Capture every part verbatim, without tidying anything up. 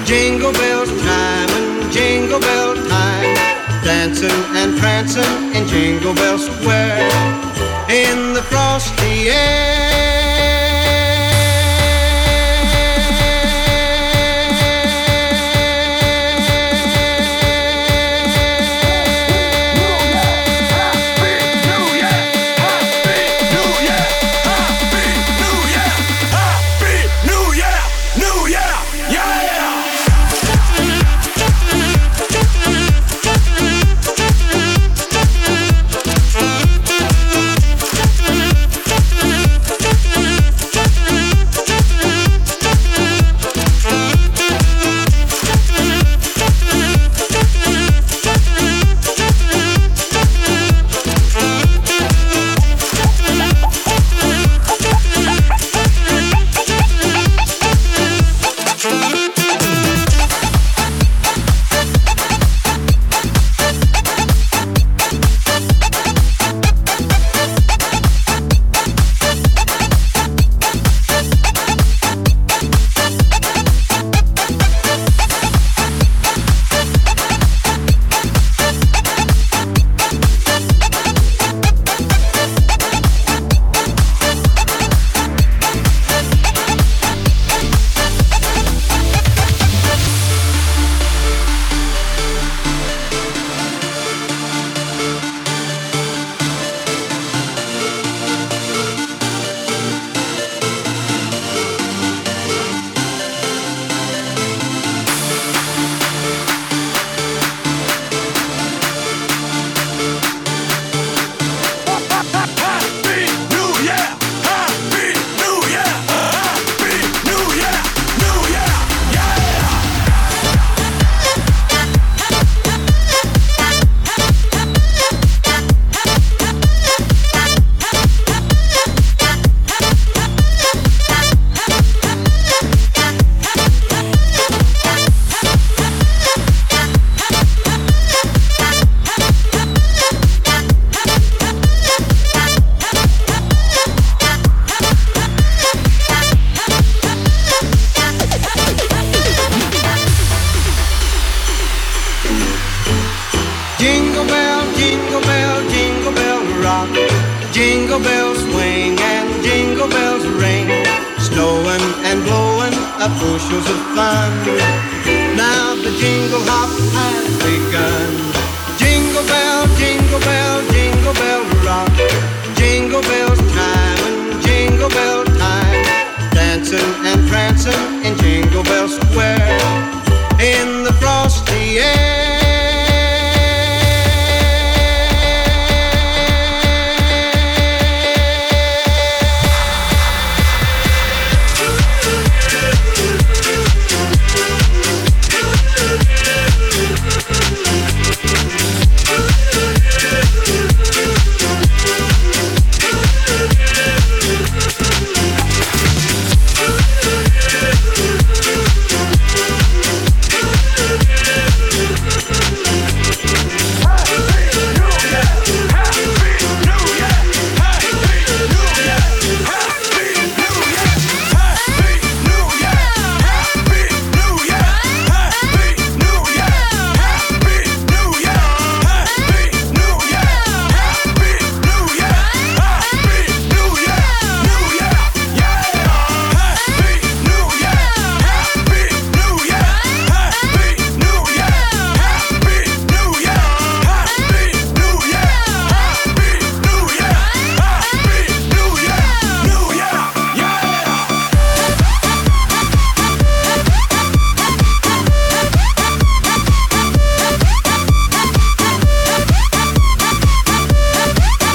Jingle bells chiming, jingle bell time, dancing and prancing in Jingle Bell Square, in the frosty air. Jingle bell, jingle bell, jingle bell rock. Jingle bells swing and jingle bells ring. Snowing and blowing up bushels of fun. Now the jingle hop has begun. Jingle bell, jingle bell, jingle bell rock. Jingle bells chiming, jingle bell time. Dancing and prancing in Jingle Bell Square, in the frosty air.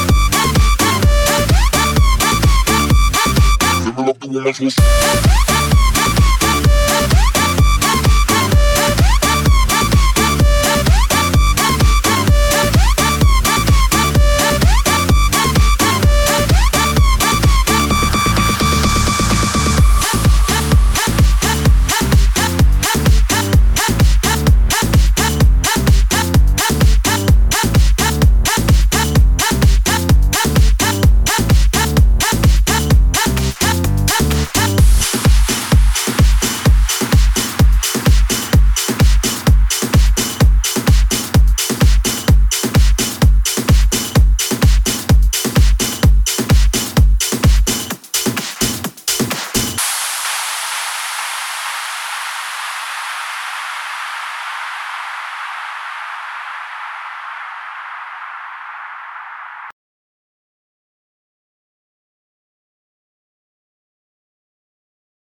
Let's